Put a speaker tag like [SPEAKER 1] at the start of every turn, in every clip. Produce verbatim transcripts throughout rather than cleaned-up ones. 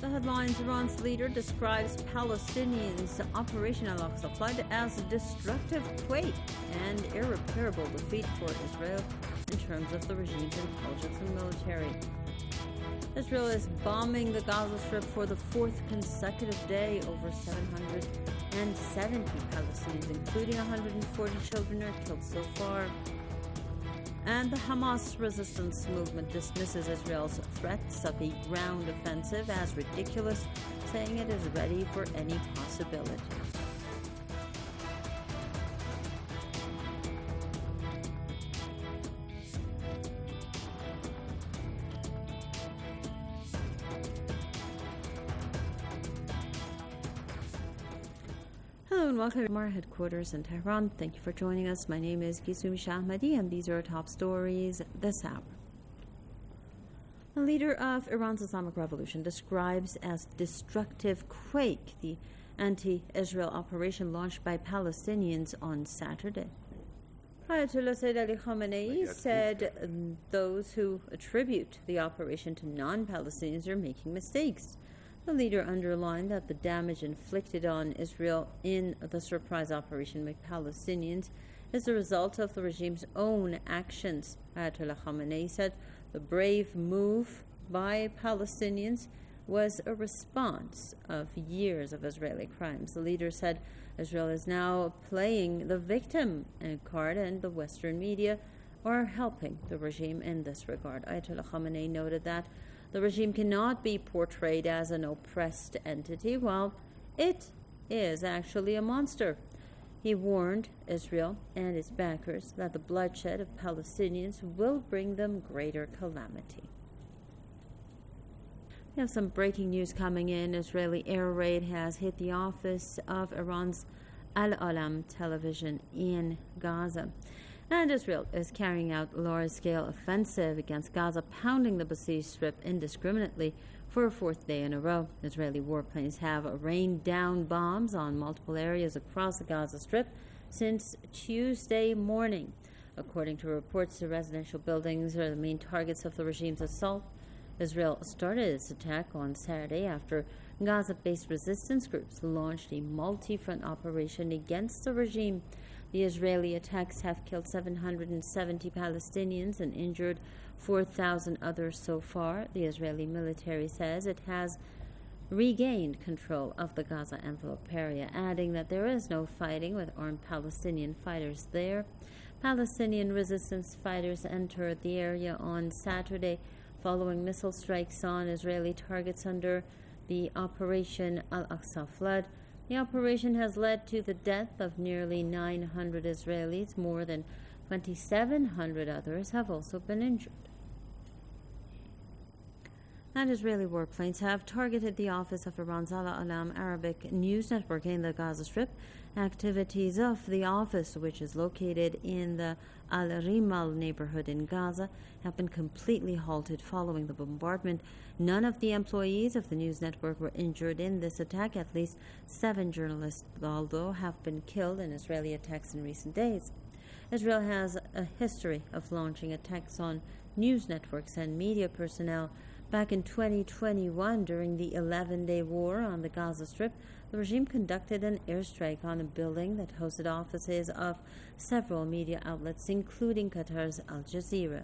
[SPEAKER 1] The headlines: Iran's leader describes Palestinians' Operation Al-Aqsa flood as a destructive quake and irreparable defeat for Israel in terms of the regime's intelligence and military. Israel is bombing the Gaza Strip for the fourth consecutive day. Over seven hundred seventy Palestinians, including one hundred forty children, are killed so far. And the Hamas resistance movement dismisses Israel's threats of a ground offensive as ridiculous, saying it is ready for any possibility. Hello and welcome to our headquarters in Tehran. Thank you for joining us. My name is Gisumi Shahmadi and these are our top stories this hour. The leader of Iran's Islamic Revolution describes as destructive quake the anti-Israel operation launched by Palestinians on Saturday. Ayatollah Sayyid Ali Khamenei said those who attribute the operation to non-Palestinians are making mistakes. The leader underlined that the damage inflicted on Israel in the surprise operation by Palestinians is the result of the regime's own actions. Ayatollah Khamenei said the brave move by Palestinians was a response of years of Israeli crimes. The leader said Israel is now playing the victim card and the Western media are helping the regime in this regard. Ayatollah Khamenei noted that the regime cannot be portrayed as an oppressed entity, while it is actually a monster. He warned Israel and its backers that the bloodshed of Palestinians will bring them greater calamity. We have some breaking news coming in. Israeli air raid has hit the office of Iran's Al-Alam television in Gaza. And Israel is carrying out large-scale offensive against Gaza, pounding the besieged strip indiscriminately for a fourth day in a row. Israeli warplanes have rained down bombs on multiple areas across the Gaza Strip since Tuesday morning. According to reports, the residential buildings are the main targets of the regime's assault. Israel started its attack on Saturday after Gaza-based resistance groups launched a multi-front operation against the regime. The Israeli attacks have killed seven hundred seventy Palestinians and injured four thousand others so far. The Israeli military says it has regained control of the Gaza envelope area, adding that there is no fighting with armed Palestinian fighters there. Palestinian resistance fighters entered the area on Saturday following missile strikes on Israeli targets under the Operation Al-Aqsa flood. The operation has led to the death of nearly nine hundred Israelis. More than twenty-seven hundred others have also been injured. And Israeli warplanes have targeted the office of Iran's Al-Alam Arabic news network in the Gaza Strip. Activities of the office, which is located in the Al-Rimal neighborhood in Gaza, have been completely halted following the bombardment. None of the employees of the news network were injured in this attack. At least seven journalists, although, have been killed in Israeli attacks in recent days. Israel has a history of launching attacks on news networks and media personnel. Back in twenty twenty-one, during the eleven-day war on the Gaza Strip, the regime conducted an airstrike on a building that hosted offices of several media outlets, including Qatar's Al Jazeera.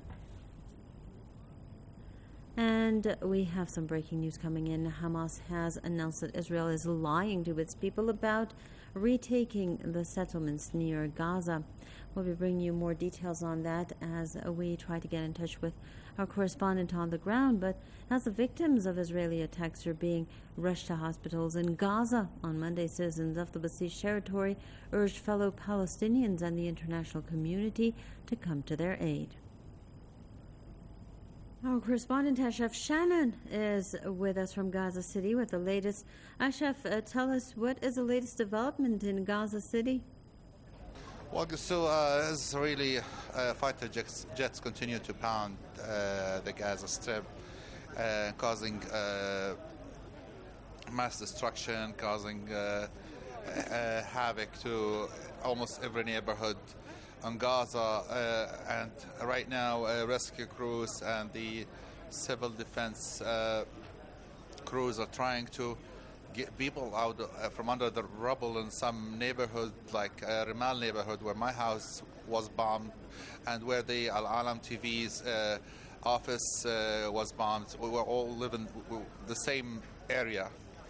[SPEAKER 1] And we have some breaking news coming in. Hamas has announced that Israel is lying to its people about retaking the settlements near Gaza. We'll be bringing you more details on that as we try to get in touch with our correspondent on the ground. But as the victims of Israeli attacks are being rushed to hospitals in Gaza on Monday, citizens of the besieged territory urged fellow Palestinians and the international community to come to their aid. Our correspondent Ashraf Shannon is with us from Gaza City with the latest. Ashraf, uh, tell us, what is the latest development in Gaza City?
[SPEAKER 2] Well, so uh, as really uh, fighter jets, jets continue to pound uh, the Gaza Strip, uh, causing uh, mass destruction, causing uh, uh, havoc to almost every neighborhood on Gaza, uh, and right now uh, rescue crews and the civil defense uh, crews are trying to get people out uh, from under the rubble in some neighborhood, like uh, Rimal neighborhood, where my house was bombed, and where the Al Alam T V's uh, office uh, was bombed. We were all living in the same area.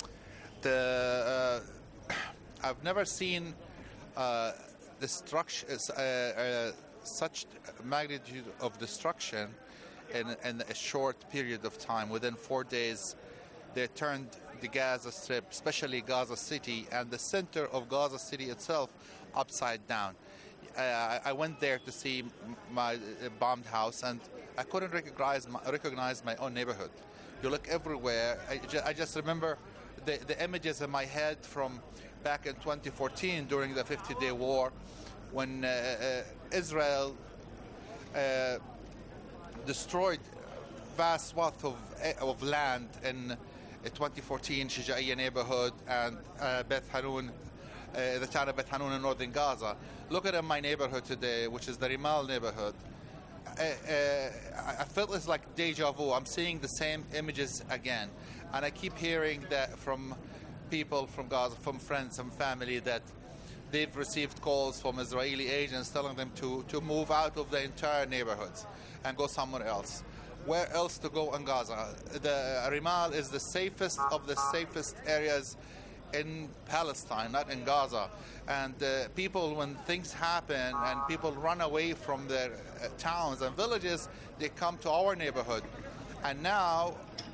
[SPEAKER 2] The uh, I've never seen uh, destruction, uh, uh, such magnitude of destruction in, in a short period of time. Within four days, they turned the Gaza Strip, especially Gaza City, and the center of Gaza City itself, upside down. Uh, I, I went there to see my uh, bombed house, and I couldn't recognize my, recognize my own neighborhood. You look everywhere. I, ju- I just remember the, the images in my head from back in twenty fourteen during the fifty-day war, when uh, uh, Israel uh, destroyed vast swath of, of land in twenty fourteen Shijaiya neighborhood and uh, Beth Hanun, uh, the town of Beth Hanun in northern Gaza. Look at my neighborhood today, which is the Rimal neighborhood. Uh, uh, I felt it's like deja vu. I'm seeing the same images again, and I keep hearing that from people from Gaza, from friends and family, that they've received calls from Israeli agents telling them to, to move out of the entire neighborhoods and go somewhere else. Where else to go in Gaza? The Rimal is the safest of the safest areas in Palestine, not in Gaza. And uh, people, when things happen and people run away from their uh, towns and villages, they come to our neighborhood. And now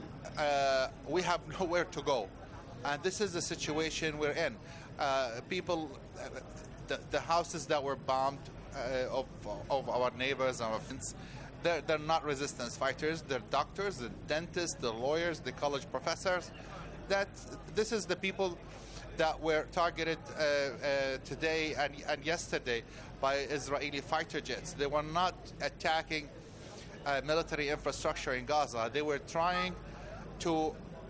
[SPEAKER 2] uh, we have nowhere to go. And this is the situation we're in. Uh, people, uh, the, the houses that were bombed uh, of, of our neighbors and our friends, They're, they're not resistance fighters. They're doctors, the dentists, the lawyers, the college professors. That this is the people that were targeted uh, uh, today and, and yesterday by Israeli fighter jets. They were not attacking uh, military infrastructure in Gaza. They were trying to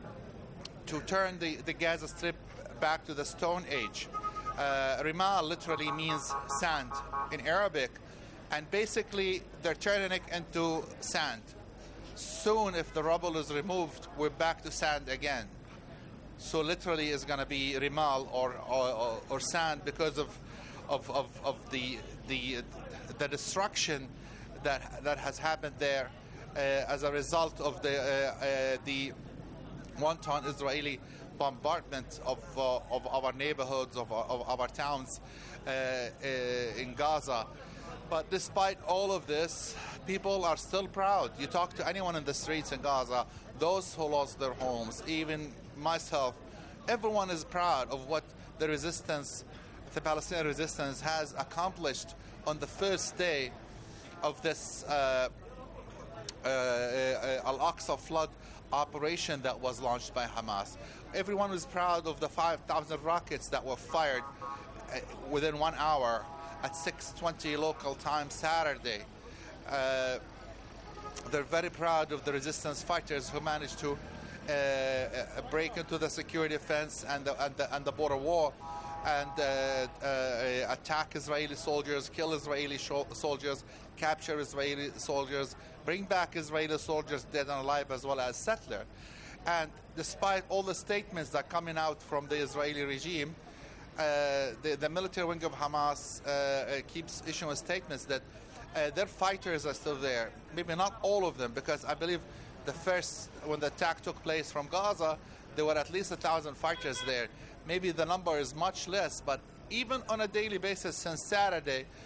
[SPEAKER 2] to turn the, the Gaza Strip back to the Stone Age. Uh, Rimal literally means sand in Arabic. And basically, they're turning it into sand. Soon, if the rubble is removed, we're back to sand again. So literally, it's going to be Rimal or, or, or sand because of of, of, of the the the destruction that that has happened there uh, as a result of the uh, uh, the wanton Israeli bombardment of uh, of our neighborhoods, of, of, of our towns uh, uh, in Gaza. But despite all of this, people are still proud. You talk to anyone in the streets in Gaza, those who lost their homes, even myself, everyone is proud of what the resistance, the Palestinian resistance, has accomplished on the first day of this uh, uh, uh, Al-Aqsa flood operation that was launched by Hamas. Everyone was proud of the five thousand rockets that were fired uh, within one hour at six twenty local time Saturday. Uh, they're very proud of the resistance fighters who managed to uh, uh, break into the security fence and the, and the, and the border wall and uh, uh, attack Israeli soldiers, kill Israeli sho- soldiers, capture Israeli soldiers, bring back Israeli soldiers dead and alive as well as settler. And despite all the statements that are coming out from the Israeli regime, Uh, the, the military wing of Hamas uh, uh, keeps issuing statements that uh, their fighters are still there. Maybe not all of them, because I believe the first, when the attack took place from Gaza, there were at least a thousand fighters there. Maybe the number is much less, but even on a daily basis since Saturday, uh,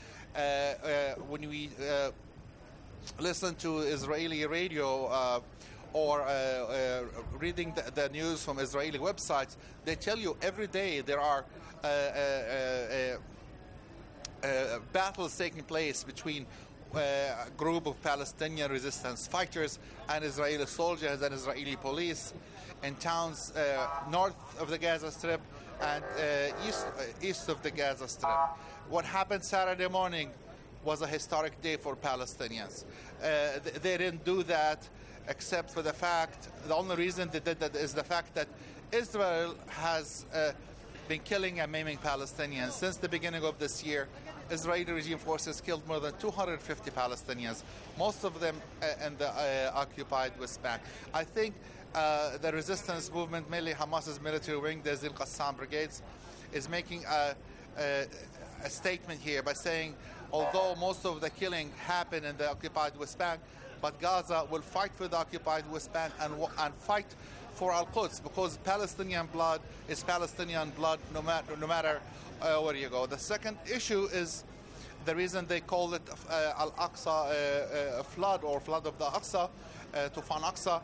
[SPEAKER 2] uh, when we uh, listen to Israeli radio uh, or uh, uh, reading the, the news from Israeli websites, they tell you every day there are uh, uh, uh, uh, battles taking place between uh, a group of Palestinian resistance fighters and Israeli soldiers and Israeli police in towns uh, north of the Gaza Strip and uh, east, uh, east of the Gaza Strip. What happened Saturday morning was a historic day for Palestinians. Uh, th- they didn't do that except for the fact, the only reason they did that is the fact that Israel has uh, been killing and maiming Palestinians since the beginning of this year. Israeli regime forces killed more than two hundred fifty Palestinians, most of them uh, in the uh, occupied West Bank. I think uh, the resistance movement, mainly Hamas's military wing, the Zil Qassam brigades, is making a, a, a statement here by saying, although most of the killing happened in the occupied West Bank, but Gaza will fight for the occupied West Bank and, and fight for Al-Quds, because Palestinian blood is Palestinian blood no matter, no matter uh, where you go. The second issue is the reason they call it uh, Al-Aqsa uh, uh, flood, or flood of the Aqsa, uh, Tufan Aqsa,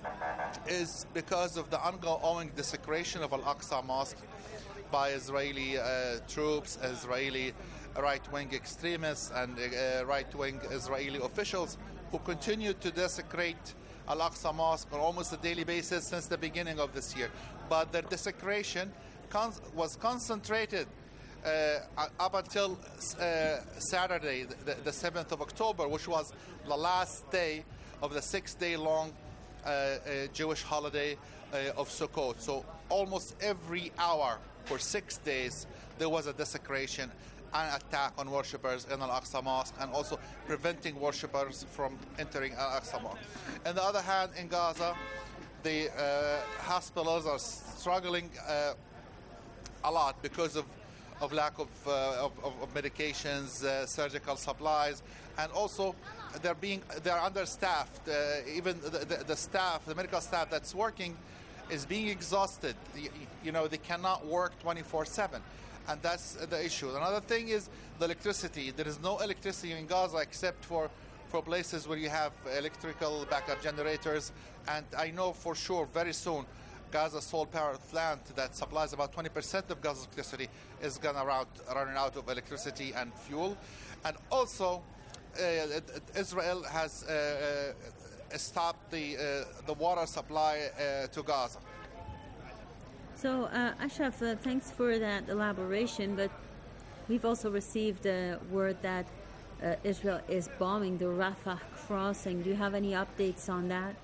[SPEAKER 2] is because of the ongoing desecration of Al-Aqsa Mosque by Israeli uh, troops, Israeli right-wing extremists, and uh, right-wing Israeli officials who continue to desecrate Al-Aqsa Mosque on almost a daily basis since the beginning of this year. But their desecration con- was concentrated uh, up until uh, Saturday, the, the seventh of October, which was the last day of the six-day-long uh, uh, Jewish holiday uh, of Sukkot. So almost every hour for six days there was a desecration, an attack on worshippers in Al-Aqsa Mosque, and also preventing worshippers from entering Al-Aqsa Mosque. On the other hand, in Gaza, the uh, hospitals are struggling uh, a lot because of, of lack of, uh, of, of medications, uh, surgical supplies, and also they're being they're understaffed. Uh, even the, the, the staff, the medical staff that's working, is being exhausted. You, you know, they cannot work twenty-four seven. And that's the issue. Another thing is the electricity. There is no electricity in Gaza except for, for places where you have electrical backup generators. And I know for sure very soon Gaza's sole power plant that supplies about twenty percent of Gaza's electricity is going to run running out of electricity and fuel. And also uh, Israel has uh, uh, stopped the, uh, the water supply uh, to Gaza.
[SPEAKER 1] So, uh, Ashraf, uh, thanks for that elaboration, but we've also received uh, word that uh, Israel is bombing the Rafah crossing. Do you have any updates on that?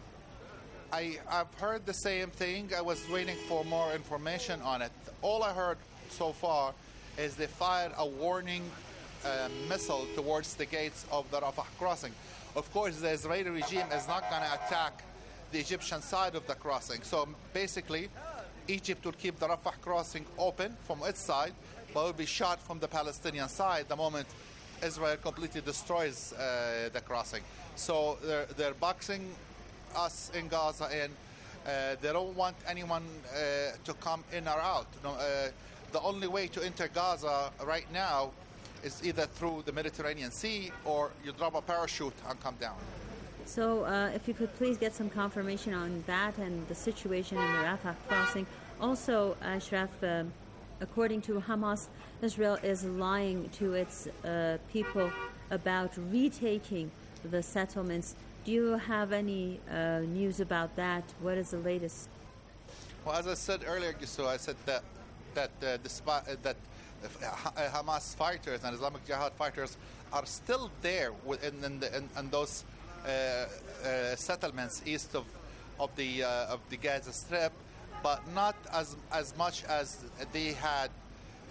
[SPEAKER 2] I, I've heard the same thing. I was waiting for more information on it. All I heard so far is they fired a warning uh, missile towards the gates of the Rafah crossing. Of course, the Israeli regime is not going to attack the Egyptian side of the crossing. So basically, Egypt will keep the Rafah crossing open from its side, but will be shot from the Palestinian side the moment Israel completely destroys uh, the crossing. So they're, they're boxing us in Gaza in. Uh, they don't want anyone uh, to come in or out. No, uh, the only way to enter Gaza right now is either through the Mediterranean Sea or you drop a parachute and come down.
[SPEAKER 1] So uh, if you could please get some confirmation on that and the situation in the Rafah crossing. Also, Ashraf, uh, according to Hamas, Israel is lying to its uh, people about retaking the settlements. Do you have any uh, news about that? What is the latest?
[SPEAKER 2] Well, as I said earlier, so I said that that uh, despite uh, that uh, Hamas fighters and Islamic Jihad fighters are still there within in, the, in, in those Uh, uh, settlements east of of the uh, of the Gaza Strip, but not as as much as they had, uh,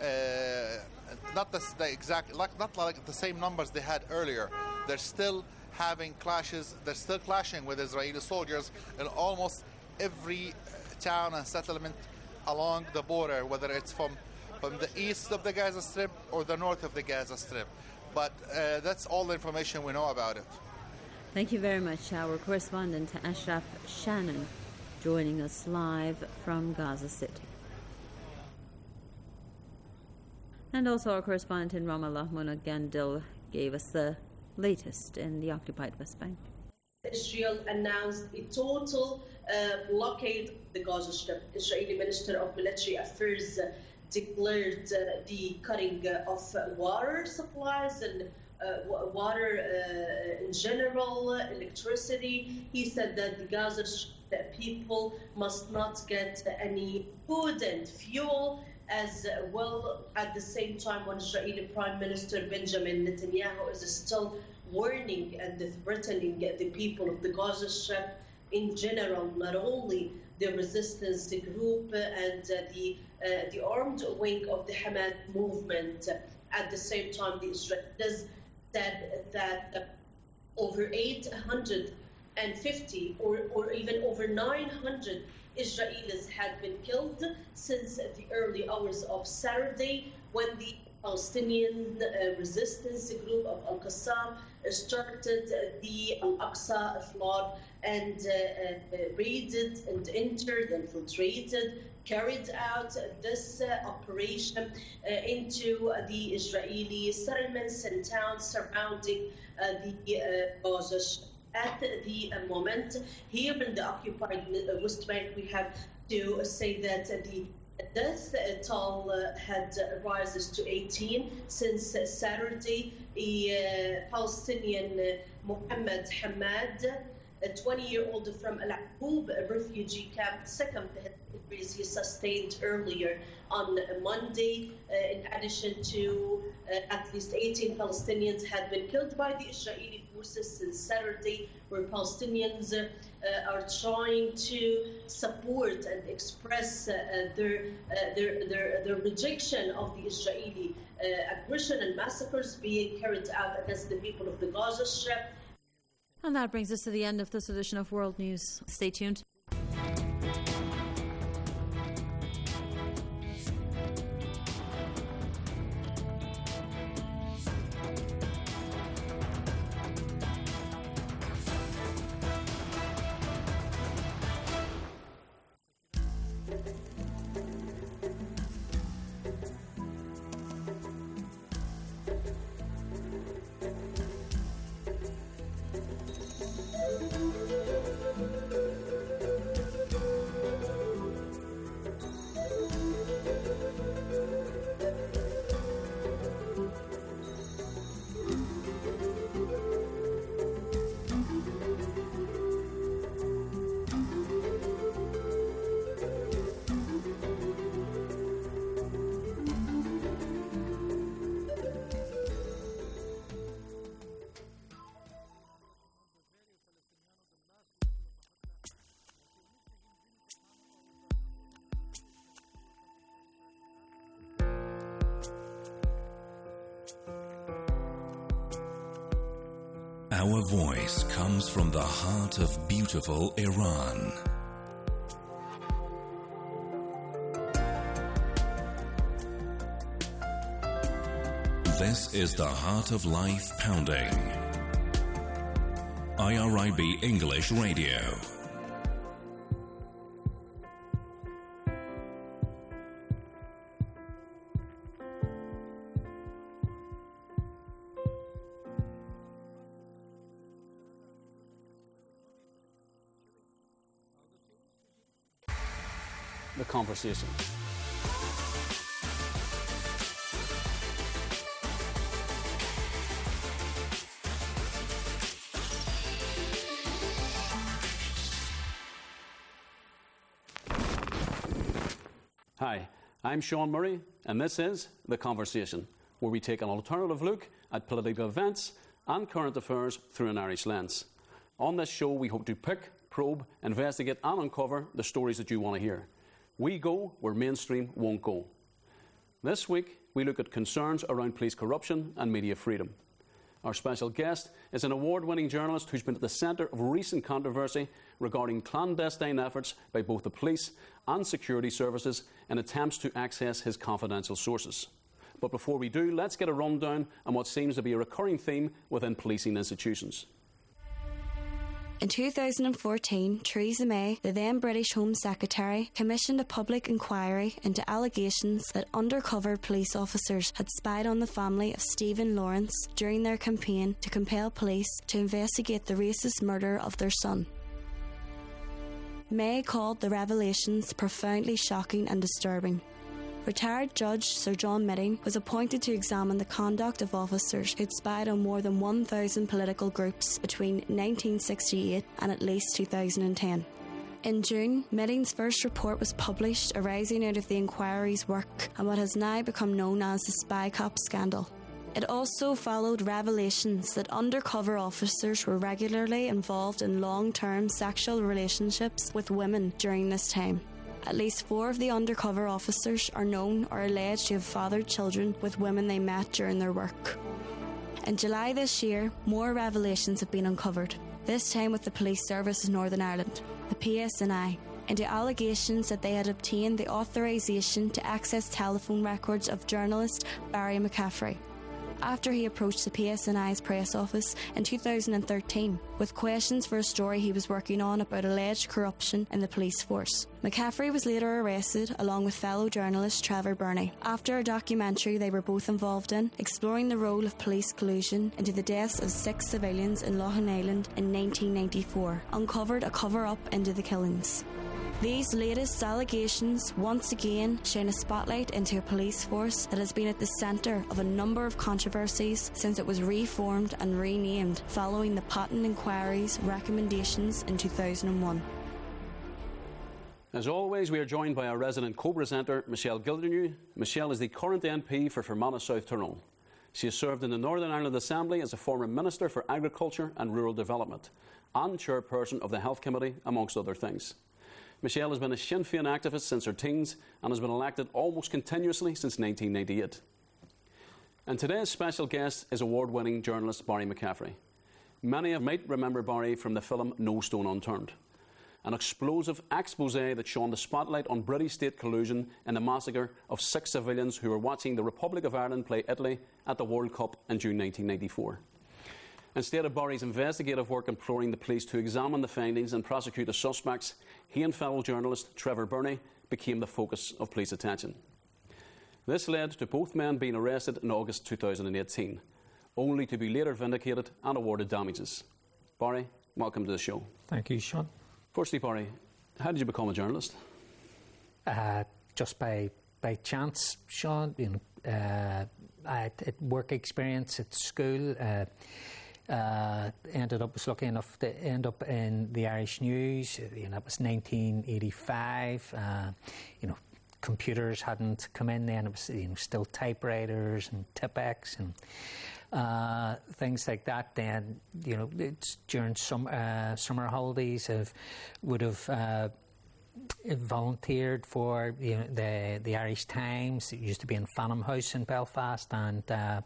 [SPEAKER 2] not the, the exact, like, not like the same numbers they had earlier. They're still having clashes. They're still clashing with Israeli soldiers in almost every town and settlement along the border, whether it's from from the east of the Gaza Strip or the north of the Gaza Strip. But uh, that's all the information we know about it.
[SPEAKER 1] Thank you very much, our correspondent Ashraf Shannon, joining us live from Gaza City. And also our correspondent in Ramallah, Mona Gandil, gave us the latest in the occupied West Bank.
[SPEAKER 3] Israel announced a total uh, blockade of the Gaza Strip. Israeli Minister of Military Affairs uh, declared uh, the cutting uh, of uh, water supplies and uh, water uh, in general, uh, electricity. He said that the Gaza Strip people must not get any food and fuel. As well, at the same time, when Israeli Prime Minister Benjamin Netanyahu is still warning and threatening the people of the Gaza Strip in general, not only the resistance group and the uh, the armed wing of the Hamas movement. At the same time, the Israelis said that over eight hundred fifty or, or even over nine hundred Israelis had been killed since the early hours of Saturday, when the Palestinian uh, resistance group of Al-Qassam started the Al-Aqsa flood and uh, uh, raided and entered, infiltrated, carried out this uh, operation uh, into uh, the Israeli settlements and towns surrounding uh, the uh, Gaza Strip. At the uh, moment, here in the occupied uh, West Bank, we have to say that uh, the death uh, toll uh, had uh, rises to eighteen since uh, Saturday. A uh, Palestinian uh, Mohammed Hamad, a twenty-year-old from Al Aqoub refugee camp, succumbed to his injuries he sustained earlier on Monday. Uh, in addition to uh, at least eighteen Palestinians had been killed by the Israeli forces since Saturday, where Palestinians uh, uh, are trying to support and express uh, their, uh, their, their, their rejection of the Israeli uh, aggression and massacres being carried out against the people of the Gaza Strip.
[SPEAKER 1] And that brings us to the end of this edition of World News. Stay tuned.
[SPEAKER 4] Our voice comes from the heart of beautiful Iran. This is the Heart of Life Pounding. I R I B English Radio.
[SPEAKER 5] The conversation. Hi, I'm Sean Murray, and this is The Conversation, where we take an alternative look at political events and current affairs through an Irish lens. On this show, we hope to pick, probe, investigate and uncover the stories that you want to hear. We go where mainstream won't go. This week, we look at concerns around police corruption and media freedom. Our special guest is an award-winning journalist who's been at the centre of recent controversy regarding clandestine efforts by both the police and security services in attempts to access his confidential sources. But before we do, let's get a rundown on what seems to be a recurring theme within policing institutions.
[SPEAKER 6] In two thousand fourteen, Theresa May, the then British Home Secretary, commissioned a public inquiry into allegations that undercover police officers had spied on the family of Stephen Lawrence during their campaign to compel police to investigate the racist murder of their son. May called the revelations profoundly shocking and disturbing. Retired Judge Sir John Mitting was appointed to examine the conduct of officers who'd spied on more than one thousand political groups between nineteen sixty-eight and at least two thousand ten. In June, Mitting's first report was published, arising out of the inquiry's work and what has now become known as the Spy Cop scandal. It also followed revelations that undercover officers were regularly involved in long-term sexual relationships with women during this time. At least four of the undercover officers are known or alleged to have fathered children with women they met during their work. In July this year, more revelations have been uncovered. this time with the Police Service of Northern Ireland, the P S N I, into allegations that they had obtained the authorisation to access telephone records of journalist Barry McCaffrey after he approached the P S N I's press office in two thousand thirteen with questions for a story he was working on about alleged corruption in the police force. McCaffrey was later arrested along with fellow journalist Trevor Burney after a documentary they were both involved in, exploring the role of police collusion into the deaths of six civilians in Loughin Island in nineteen ninety-four, uncovered a cover-up into the killings. These latest allegations once again shine a spotlight into a police force that has been at the centre of a number of controversies since it was reformed and renamed following the Patten Inquiry's recommendations in two thousand one.
[SPEAKER 5] As always, we are joined by our resident co-presenter, Michelle Gildernew. Michelle is the current M P for Fermanagh South Tyrone. She has served in the Northern Ireland Assembly as a former Minister for Agriculture and Rural Development and Chairperson of the Health Committee, amongst other things. Michelle has been a Sinn Féin activist since her teens and has been elected almost continuously since nineteen ninety-eight. And today's special guest is award-winning journalist Barry McCaffrey. Many might remember Barry from the film No Stone Unturned, an explosive expose that shone the spotlight on British state collusion in the massacre of six civilians who were watching the Republic of Ireland play Italy at the World Cup in June nineteen ninety-four. Instead of Barry's investigative work imploring the police to examine the findings and prosecute the suspects, he and fellow journalist Trevor Burney became the focus of police attention. This led to both men being arrested in August two thousand eighteen, only to be later vindicated and awarded damages. Barry, welcome to the show.
[SPEAKER 7] Thank you, Sean.
[SPEAKER 5] Firstly, Barry, how did you become a journalist?
[SPEAKER 7] Uh, just by by chance, Sean. You know, uh, I had work experience at school. Uh, Uh, ended up was lucky enough to end up in the Irish News. You know, it was nineteen eighty-five. Uh, you know, computers hadn't come in then. It was you know still typewriters and Tipex and uh, things like that. Then you know, it's during some uh, summer holidays, I would have uh, volunteered for you know the the Irish Times. It used to be in Fanham House in Belfast, and Uh,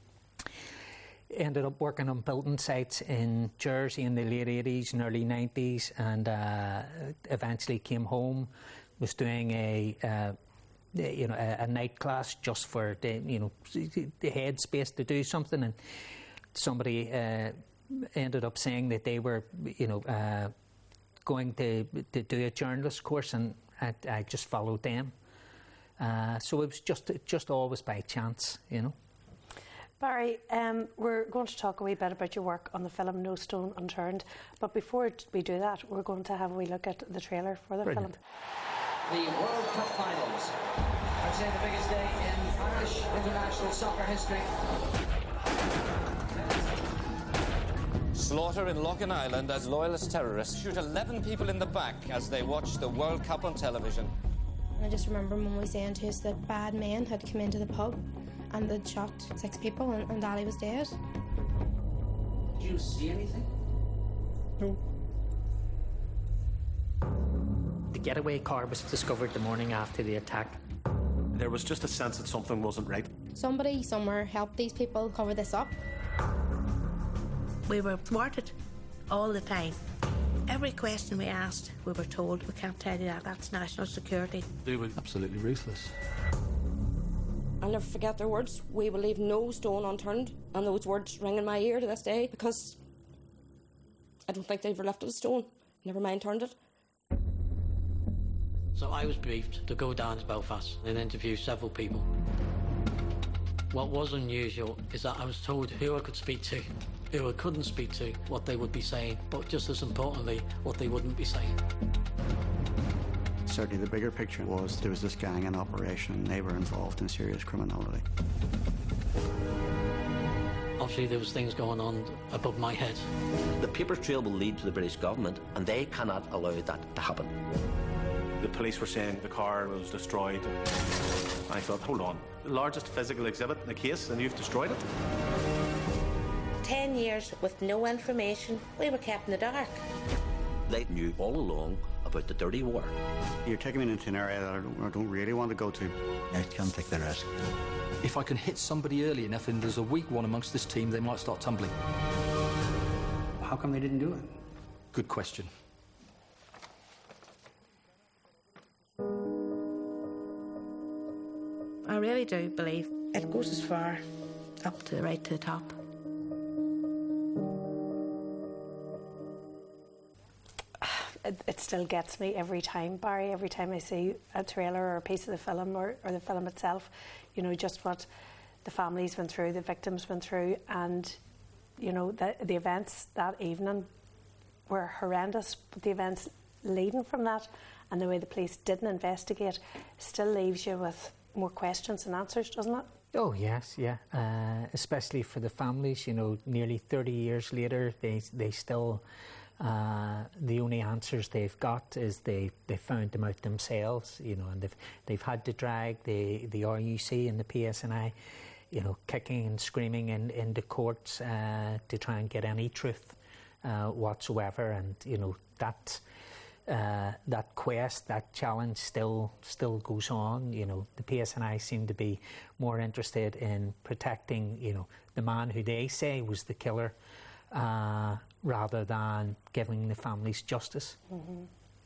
[SPEAKER 7] ended up working on building sites in Jersey in the late eighties and early nineties, and uh, eventually came home. Was doing a uh, you know a, a night class just for the you know the headspace to do something, and somebody uh, ended up saying that they were you know uh, going to to do a journalist course, and I, I just followed them. Uh, so it was just just always by chance, you know.
[SPEAKER 8] Barry, um, we're going to talk a wee bit about your work on the film No Stone Unturned, but before we do that, we're going to have a wee look at the trailer for the
[SPEAKER 7] Brilliant.
[SPEAKER 8] film.
[SPEAKER 9] The World Cup finals. I'd say the biggest day in Irish international soccer history.
[SPEAKER 10] Slaughter in Loughin Island as loyalist terrorists shoot eleven people in the back as they watch the World Cup on television.
[SPEAKER 11] I just remember Mum was saying to us that bad men had come into the pub and they'd shot six people, and, and Daddy was dead.
[SPEAKER 9] Did you see anything?
[SPEAKER 7] No. The getaway car was discovered the morning after the attack.
[SPEAKER 12] There was just a sense that something wasn't right.
[SPEAKER 11] Somebody somewhere helped these people cover this up.
[SPEAKER 13] We were thwarted all the time. Every question we asked, we were told, we can't tell you that, that's national security.
[SPEAKER 12] They were absolutely ruthless.
[SPEAKER 14] I'll never forget their words. We will leave no stone unturned. And those words ring in my ear to this day, because I don't think they ever lifted a stone, never mind turned it.
[SPEAKER 15] So I was briefed to go down to Belfast and interview several people. What was unusual is that I was told who I could speak to, who I couldn't speak to, what they would be saying, but just as importantly, what they wouldn't be saying.
[SPEAKER 16] Certainly the bigger picture was there was this gang in operation and they were involved in serious criminality.
[SPEAKER 15] Obviously there was things going on above my head.
[SPEAKER 17] The paper trail will lead to the British government and they cannot allow that to happen.
[SPEAKER 12] The police were saying the car was destroyed. I thought, hold on, the largest physical exhibit in the case and you've destroyed it?
[SPEAKER 13] Ten years with no information, we were kept in the dark.
[SPEAKER 17] They knew all along about the dirty war.
[SPEAKER 16] You're taking me into an area that I don't, I don't really want to go to.
[SPEAKER 18] I can't take the risk. If I can hit somebody early enough and there's a weak one amongst this team, they might start tumbling. how come they didn't do it? Good question.
[SPEAKER 13] I really do believe it goes as far up to the right to the top.
[SPEAKER 8] It, it still gets me every time, Barry, every time I see a trailer or a piece of the film or, or the film itself, you know, just what the families went through, the victims went through, and, you know, the, the events that evening were horrendous, but the events leading from that and the way the police didn't investigate still leaves you with more questions than answers, doesn't it?
[SPEAKER 7] Oh yes, yeah. Uh, especially for the families, you know, nearly thirty years later, they they still uh, the only answers they've got is they, they found them out themselves, you know, and they've they've had to drag the the R U C and the P S N I, you know, kicking and screaming in in the courts uh, to try and get any truth uh, whatsoever, and you know that. Uh, that quest, that challenge still still goes on. You know, the P S N I seem to be more interested in protecting, you know, the man who they say was the killer, uh, rather than giving the families justice.
[SPEAKER 8] Mm-hmm.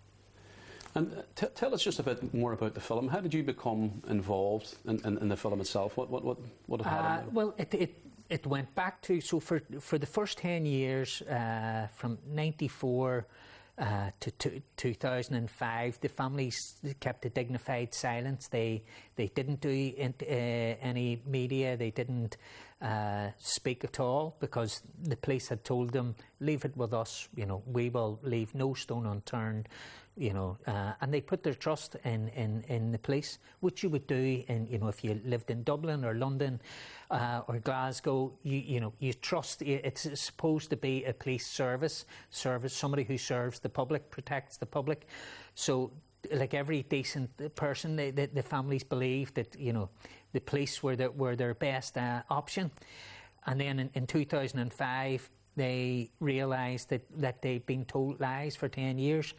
[SPEAKER 5] And uh, t- tell us just a bit more about the film. How did you become involved in, in, in the film itself? What what what what had
[SPEAKER 7] Uh,
[SPEAKER 5] happened?
[SPEAKER 7] well, it, it it went back to so for for the first ten years, uh, from ninety-four. Uh, to, to two thousand five, the families kept a dignified silence. They they didn't do in, uh, any media. They didn't uh, speak at all because the police had told them, "Leave it with us. You know, we will leave no stone unturned." You know, uh, and they put their trust in, in, in the police, which you would do in, you know, if you lived in Dublin or London uh, or Glasgow, you, you know, you trust, it's supposed to be a police service, service, somebody who serves the public, protects the public. So, like every decent person, the, the, the families believed that, you know, the police were, the, were their best uh, option. And then in, in two thousand five, they realised that, that they'd been told lies for ten years.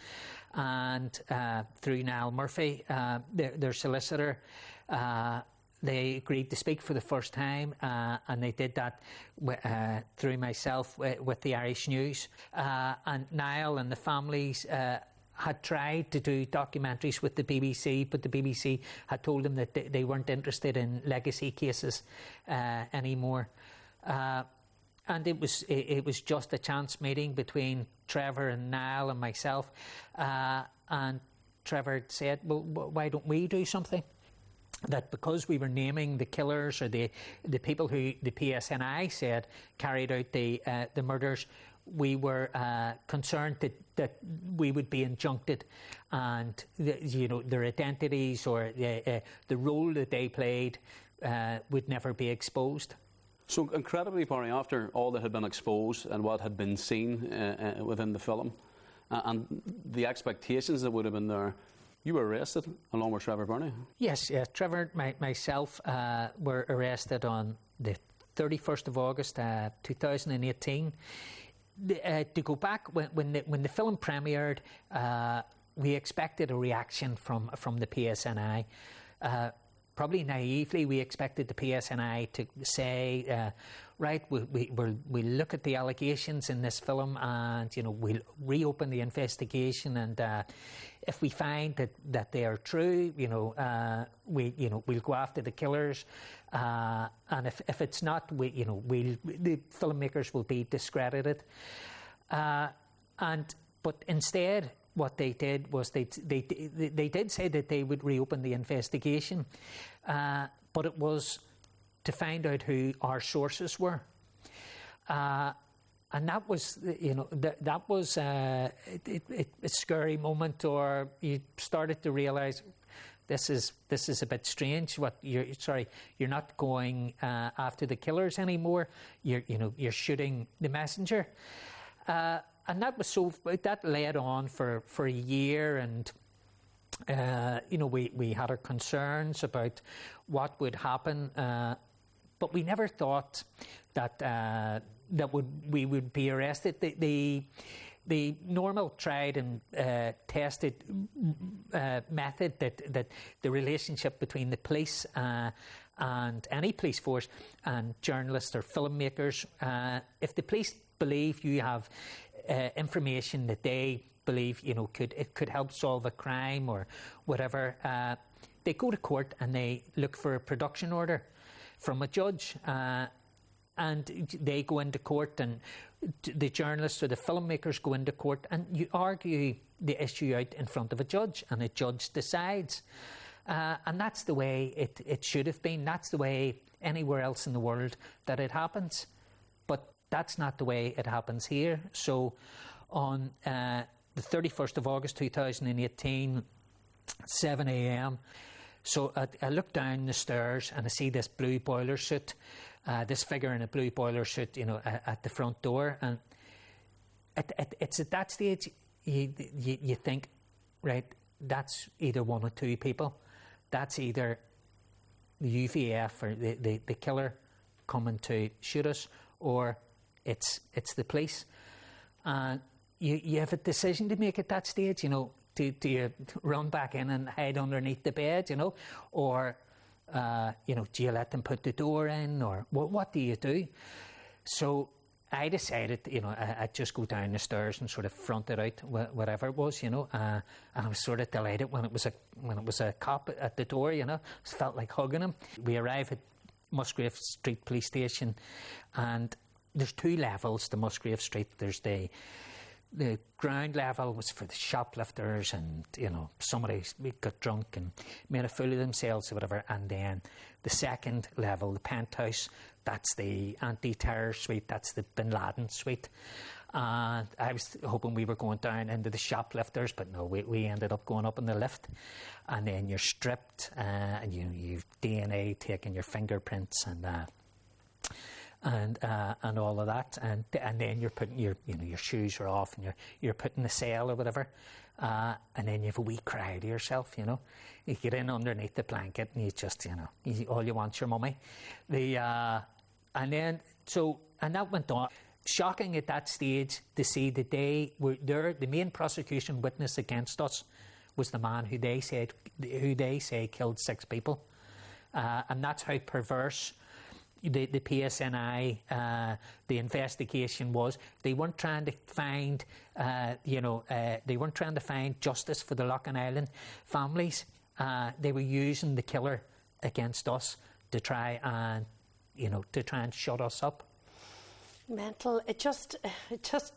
[SPEAKER 7] And uh, through Niall Murphy, uh, their, their solicitor, uh, they agreed to speak for the first time, uh, and they did that w- uh, through myself w- with the Irish News. Uh, and Niall and the families uh, had tried to do documentaries with the B B C, but the B B C had told them that they, they weren't interested in legacy cases uh, anymore. Uh, And it was it, it was just a chance meeting between Trevor and Niall and myself. Uh, and Trevor said, well, why don't we do something? That because we were naming the killers or the the people who the P S N I said carried out the uh, the murders, we were uh, concerned that, that we would be injuncted, and the, you know their identities or the, uh, the role that they played uh, would never be exposed.
[SPEAKER 5] So incredibly, Barry, after all that had been exposed and what had been seen uh, uh, within the film, uh, and the expectations that would have been there, you were arrested along with Trevor Burney.
[SPEAKER 7] Yes, yes. Trevor, my, myself, uh, were arrested on the thirty-first of August, uh, two thousand eighteen. Uh, to go back, when, when, the, when the film premiered, uh, we expected a reaction from, from the P S N I. Uh, Probably naively, we expected the P S N I to say, uh, right, we, we, we'll, we'll look at the allegations in this film and, you know, we'll reopen the investigation, and uh, if we find that, that they are true, you know, uh, we, you know, we'll go after the killers, uh, and if, if it's not, we, you know, we'll, the filmmakers will be discredited. Uh, and, but instead, what they did was they, they they did say that they would reopen the investigation, uh, but it was to find out who our sources were, uh, and that was you know that that was uh, it, it, a scary moment, or you started to realise this is this is a bit strange. What you're sorry, you're not going uh, after the killers anymore. You're you know you're shooting the messenger. Uh, And that was so. That led on for, for a year, and uh, you know we, we had our concerns about what would happen, uh, but we never thought that uh, that would we would be arrested. The the, the normal tried and uh, tested uh, method that that the relationship between the police uh, and any police force and journalists or filmmakers, uh, if the police believe you have uh, information that they believe, you know, could it could help solve a crime or whatever, uh, they go to court and they look for a production order from a judge, uh, and they go into court, and the journalists or the filmmakers go into court, and you argue the issue out in front of a judge, and a judge decides. Uh, and that's the way it, it should have been. That's the way anywhere else in the world that it happens. But that's not the way it happens here. So on uh, the thirty-first of August two thousand eighteen, seven a m, so I, I look down the stairs and I see this blue boiler suit, uh, this figure in a blue boiler suit, you know, at, at the front door. And it, it, it's at that stage you, you, you think, right, that's either one or two people. That's either the U V F or the, the, the killer coming to shoot us, or it's it's the police. And you, you have a decision to make at that stage, you know. Do, do you run back in and hide underneath the bed, you know? Or, uh, you know, do you let them put the door in? Or what, what do you do? So I decided, you know, I, I'd just go down the stairs and sort of front it out, wh- whatever it was, you know. Uh, and I was sort of delighted when it was a when it was a cop at the door, you know. It felt like hugging him. We arrived at Musgrave Street Police Station, and there's two levels to Musgrave Street. There's the The ground level was for the shoplifters, and, you know, somebody got drunk and made a fool of themselves or whatever. And then the second level, the penthouse, that's the anti-terror suite, that's the Bin Laden suite. And I was hoping we were going down into the shoplifters, but no, we, we ended up going up in the lift. And then you're stripped, uh, and you, you've D N A taken, your fingerprints, and uh, and uh, and all of that, and and then you're putting your you know your shoes are off, and you're you're put in the cell or whatever, uh, and then you have a wee cry to yourself, you know. You get in underneath the blanket, and you just you know you, all you want's your mummy. The uh, and then so and that went on. Shocking at that stage to see that they were there. The main prosecution witness against us was the man who they said who they say killed six people, uh, and that's how perverse The, the P S N I, uh, the investigation was. They weren't trying to find, uh, you know, uh, they weren't trying to find justice for the Loughlin Island families. Uh, they were using the killer against us to try and, you know, to try and shut us up.
[SPEAKER 8] Mental. It just, it just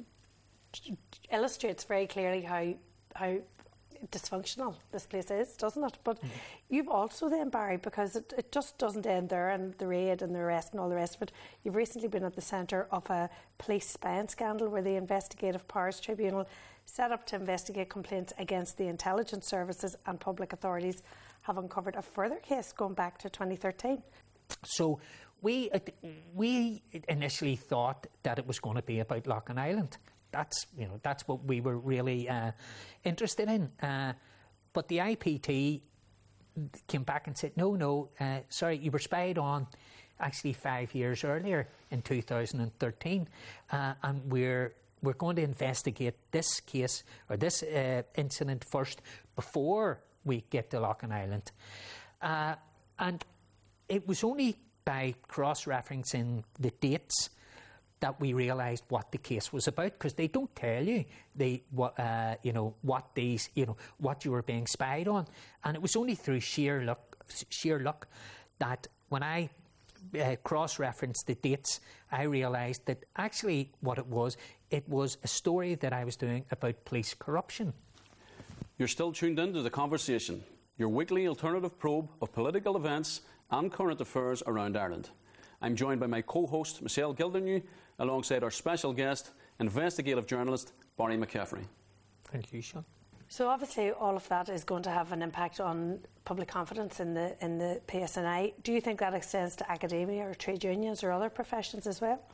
[SPEAKER 8] illustrates very clearly how how dysfunctional this place is, doesn't it? But mm. you've also then, Barry, because it, it just doesn't end there, and the raid and the arrest and all the rest of it, you've recently been at the centre of a police spying scandal where the Investigative Powers Tribunal, set up to investigate complaints against the intelligence services and public authorities, have uncovered a further case going back to twenty thirteen.
[SPEAKER 7] So we uh, we initially thought that it was going to be about Loughlin Island. That's you know that's what we were really uh, interested in. Uh, but the I P T came back and said, no, no, uh, sorry, you were spied on actually five years earlier in two thousand thirteen, uh, and we're we're going to investigate this case or this uh, incident first before we get to Loughlin Island. Uh, and it was only by cross-referencing the dates that we realised what the case was about, because they don't tell you they what uh, you know what these you know what you were being spied on, and it was only through sheer luck sheer luck that when I uh, cross-referenced the dates, I realised that actually what it was it was a story that I was doing about police corruption.
[SPEAKER 5] You're still tuned in to The Conversation, your weekly alternative probe of political events and current affairs around Ireland. I'm joined by my co-host Michelle Gildernew, alongside our special guest, investigative journalist Barry McCaffrey.
[SPEAKER 7] Thank you, Sean.
[SPEAKER 8] So obviously all of that is going to have an impact on public confidence in the in the P S N I. Do you think that extends to academia or trade unions or other professions as well?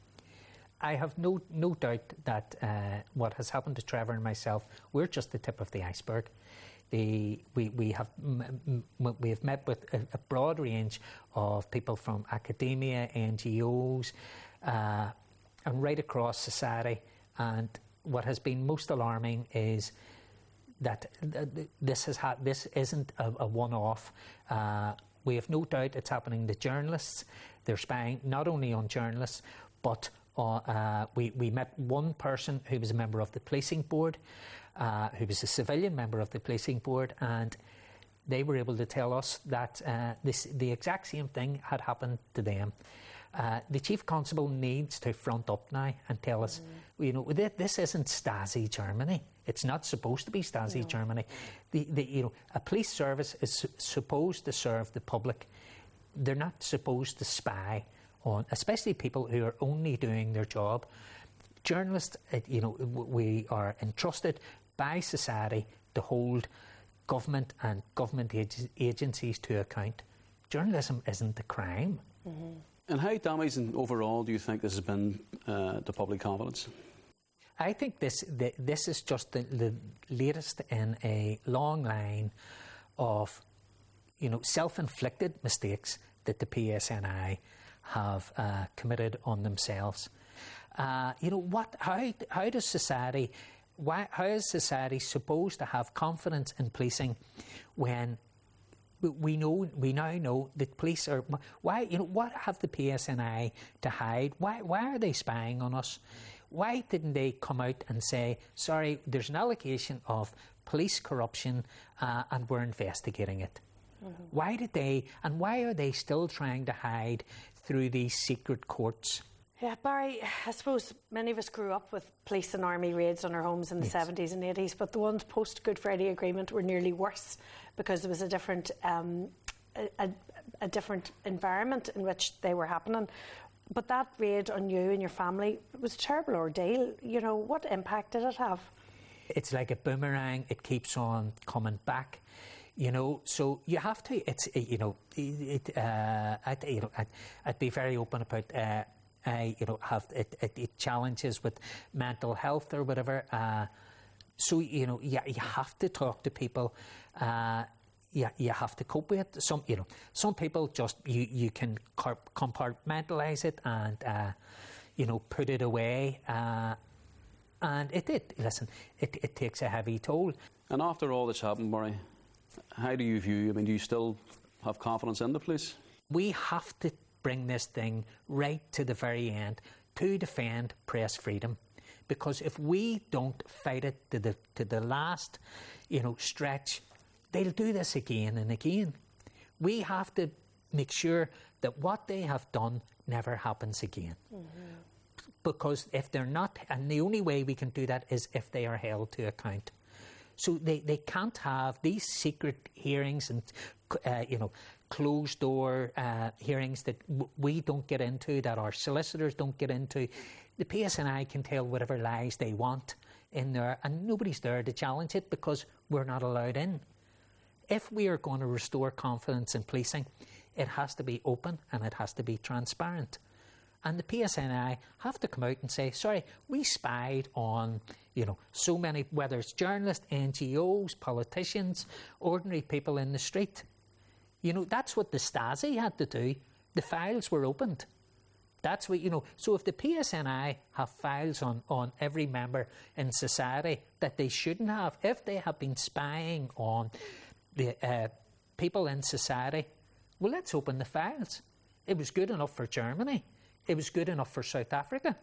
[SPEAKER 7] I have no no doubt that uh, what has happened to Trevor and myself, we're just the tip of the iceberg. The, we, we have m- m- we have met with a, a broad range of people from academia, N G Os, uh, and right across society. And what has been most alarming is that th- this has ha- this isn't a, a one-off. Uh, we have no doubt it's happening to journalists. They're spying not only on journalists, but Uh, uh, we, we met one person who was a member of the policing board, uh, who was a civilian member of the policing board, and they were able to tell us that uh, this, the exact same thing had happened to them. Uh, the Chief Constable needs to front up now and tell us, mm. you know, this isn't Stasi Germany. It's not supposed to be Stasi no. Germany. The, the, you know, a police service is su- supposed to serve the public. They're not supposed to spy on, especially people who are only doing their job. Journalists, uh, you know, we are entrusted by society to hold government and government ag- agencies to account. Journalism isn't a crime.
[SPEAKER 5] Mm-hmm. And how damaging overall do you think this has been uh, to public confidence?
[SPEAKER 7] I think this the, this is just the, the latest in a long line of, you know, self-inflicted mistakes that the P S N I have uh, committed on themselves. Uh, you know, what? How how does society? Why? How is society supposed to have confidence in policing when we know we now know that police are? Why? You know, what have the P S N I to hide? Why? Why are they spying on us? Why didn't they come out and say, sorry, there's an allegation of police corruption uh, and we're investigating it? Mm-hmm. Why did they, and why are they still trying to hide through these secret courts?
[SPEAKER 8] Yeah, Barry, I suppose many of us grew up with police and army raids on our homes in the yes. seventies and eighties, but the ones post-Good Friday Agreement were nearly worse because there was a different, um, a, a, a different environment in which they were happening. But that raid on you and your family, it was a terrible ordeal. You know, what impact did it have?
[SPEAKER 7] It's like a boomerang. It keeps on coming back. You know, so you have to. It's you know, it. Uh, I'd, you know, I'd, I'd be very open about. Uh, I you know have it, it, it challenges with mental health or whatever. Uh, so you know, yeah, you have to talk to people. Uh, Yeah, you have to cope with it. Some, you know, some people just you, you can compartmentalise it and uh, you know put it away, uh, and it did. Listen, it, it takes a heavy toll.
[SPEAKER 5] And after all that's happened, Murray, how do you view? I mean, do you still have confidence in the police?
[SPEAKER 7] We have to bring this thing right to the very end to defend press freedom, because if we don't fight it to the to the last, you know, stretch, they'll do this again and again. We have to make sure that what they have done never happens again. Mm-hmm. Because if they're not, and the only way we can do that is if they are held to account. So they, they can't have these secret hearings and, uh, you know, closed-door uh, hearings that w- we don't get into, that our solicitors don't get into. The P S N I can tell whatever lies they want in there, and nobody's there to challenge it because we're not allowed in. If we are going to restore confidence in policing, it has to be open and it has to be transparent. And the P S N I have to come out and say, sorry, we spied on, you know, so many, whether it's journalists, N G Os, politicians, ordinary people in the street. You know, that's what the Stasi had to do. The files were opened. That's what, you know, so if the P S N I have files on, on every member in society that they shouldn't have, if they have been spying on the uh, people in society, well, let's open the files. It was good enough for Germany. It was good enough for South Africa.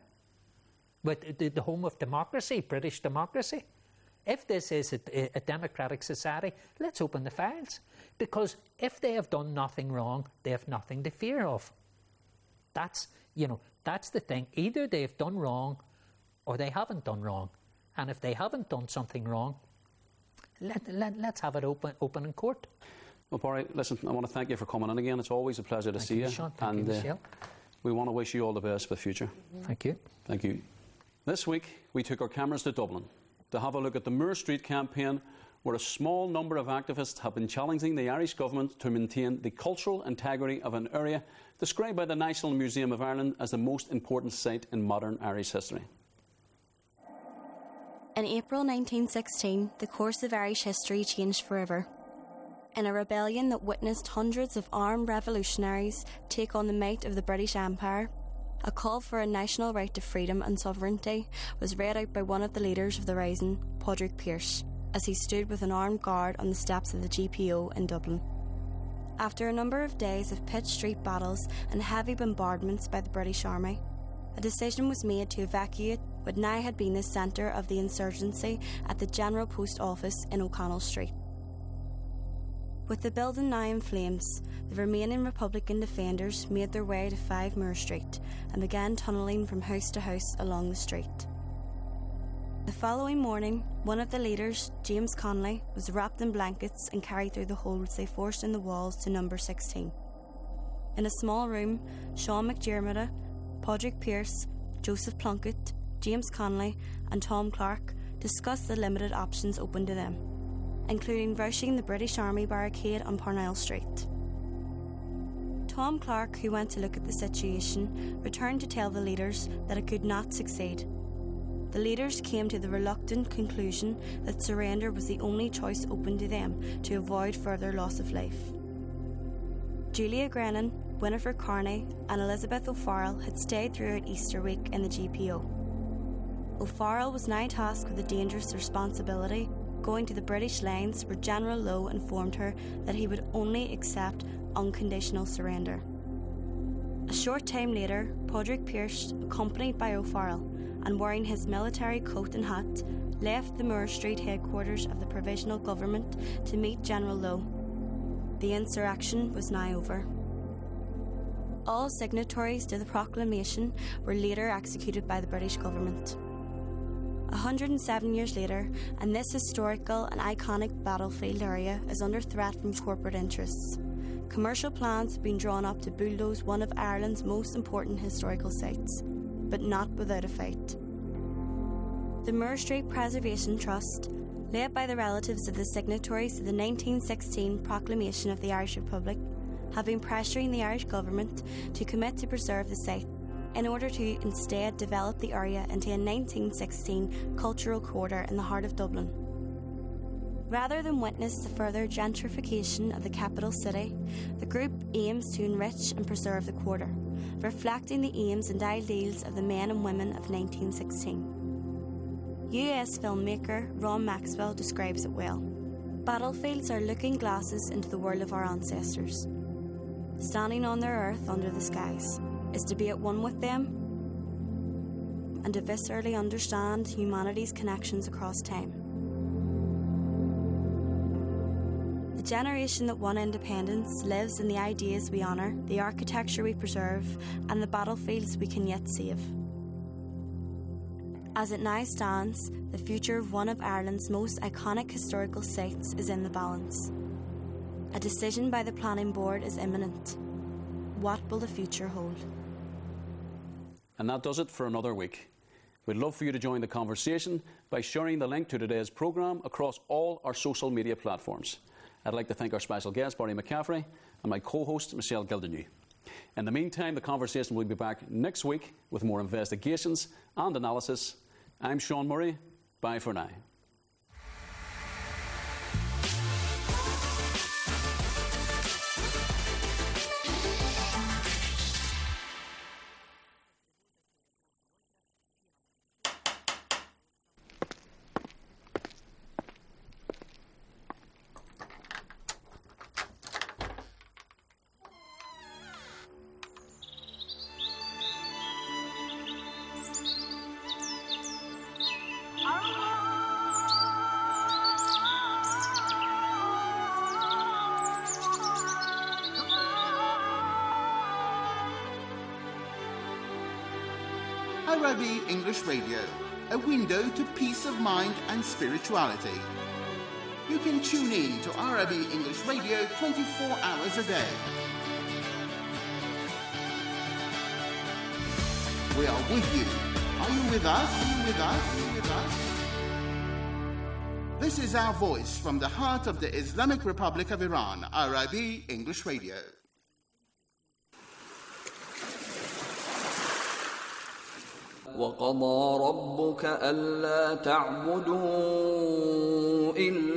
[SPEAKER 7] But the, the home of democracy, British democracy. If this is a, a democratic society, let's open the files. Because if they have done nothing wrong, they have nothing to fear of. That's, you know, that's the thing. Either they've done wrong or they haven't done wrong. And if they haven't done something wrong, Let, let, let's have it open open in court.
[SPEAKER 5] Well, Barry, listen, I want to thank you for coming in again. It's always a pleasure to
[SPEAKER 7] thank
[SPEAKER 5] see you.
[SPEAKER 7] you. Sean. Thank
[SPEAKER 5] and
[SPEAKER 7] you, Michelle.
[SPEAKER 5] Uh, we want to wish you all the best for the future.
[SPEAKER 7] Thank you.
[SPEAKER 5] Thank you. This week, we took our cameras to Dublin to have a look at the Moore Street campaign, where a small number of activists have been challenging the Irish government to maintain the cultural integrity of an area described by the National Museum of Ireland as the most important site in modern Irish history.
[SPEAKER 6] In April nineteen sixteen, the course of Irish history changed forever. In a rebellion that witnessed hundreds of armed revolutionaries take on the might of the British Empire, a call for a national right to freedom and sovereignty was read out by one of the leaders of the rising, Padraig Pearse, as he stood with an armed guard on the steps of the G P O in Dublin. After a number of days of Pitt Street battles and heavy bombardments by the British Army, a decision was made to evacuate what now had been the centre of the insurgency at the General Post Office in O'Connell Street. With the building now in flames, the remaining Republican defenders made their way to five Moore Street and began tunnelling from house to house along the street. The following morning, one of the leaders, James Connolly, was wrapped in blankets and carried through the holes they forced in the walls to number sixteen. In a small room, Sean McDermott, Padraig Pearse, Joseph Plunkett, James Connolly and Tom Clark discussed the limited options open to them, including rushing the British Army barricade on Parnell Street. Tom Clark, who went to look at the situation, returned to tell the leaders that it could not succeed. The leaders came to the reluctant conclusion that surrender was the only choice open to them to avoid further loss of life. Julia Grennan, Winifred Carney and Elizabeth O'Farrell had stayed throughout Easter week in the G P O. O'Farrell was now tasked with the dangerous responsibility going to the British lines where General Lowe informed her that he would only accept unconditional surrender. A short time later, Padraig Pearse, accompanied by O'Farrell and wearing his military coat and hat, left the Moore Street headquarters of the Provisional Government to meet General Lowe. The insurrection was now over. All signatories to the proclamation were later executed by the British government. one hundred seven years later, and this historical and iconic battlefield area is under threat from corporate interests. Commercial plans have been drawn up to bulldoze one of Ireland's most important historical sites, but not without a fight. The Moore Street Preservation Trust, led by the relatives of the signatories to the nineteen sixteen Proclamation of the Irish Republic, have been pressuring the Irish government to commit to preserve the site in order to instead develop the area into a nineteen sixteen cultural quarter in the heart of Dublin. Rather than witness the further gentrification of the capital city, the group aims to enrich and preserve the quarter, reflecting the aims and ideals of the men and women of nineteen sixteen. U S filmmaker Ron Maxwell describes it well. Battlefields are looking glasses into the world of our ancestors. Standing on their earth under the skies is to be at one with them and to viscerally understand humanity's connections across time. The generation that won independence lives in the ideas we honour, the architecture we preserve, and the battlefields we can yet save. As it now stands, the future of one of Ireland's most iconic historical sites is in the balance. A decision by the planning board is imminent. What will the future hold?
[SPEAKER 5] And that does it for another week. We'd love for you to join the conversation by sharing the link to today's programme across all our social media platforms. I'd like to thank our special guest, Barry McCaffrey, and my co-host, Michelle Gildernew. In the meantime, the conversation will be back next week with more investigations and analysis. I'm Sean Murray. Bye for now.
[SPEAKER 19] R I B English Radio, a window to peace of mind and spirituality. You can tune in to R I B English Radio twenty-four hours a day. We are with you. Are you with us? Are you with us? Are you with us? This is our voice from the heart of the Islamic Republic of Iran, R I B English Radio.
[SPEAKER 20] وقضى ربك ألا تعبدوا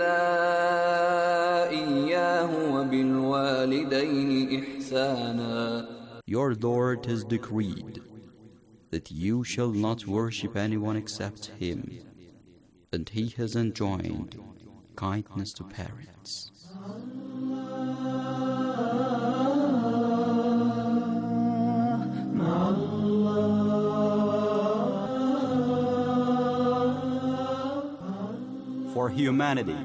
[SPEAKER 20] إلا إياه وبالوالدين إحسانا.
[SPEAKER 21] Your Lord has decreed that you shall not worship anyone except Him, and He has enjoined kindness to parents. Allah, for humanity.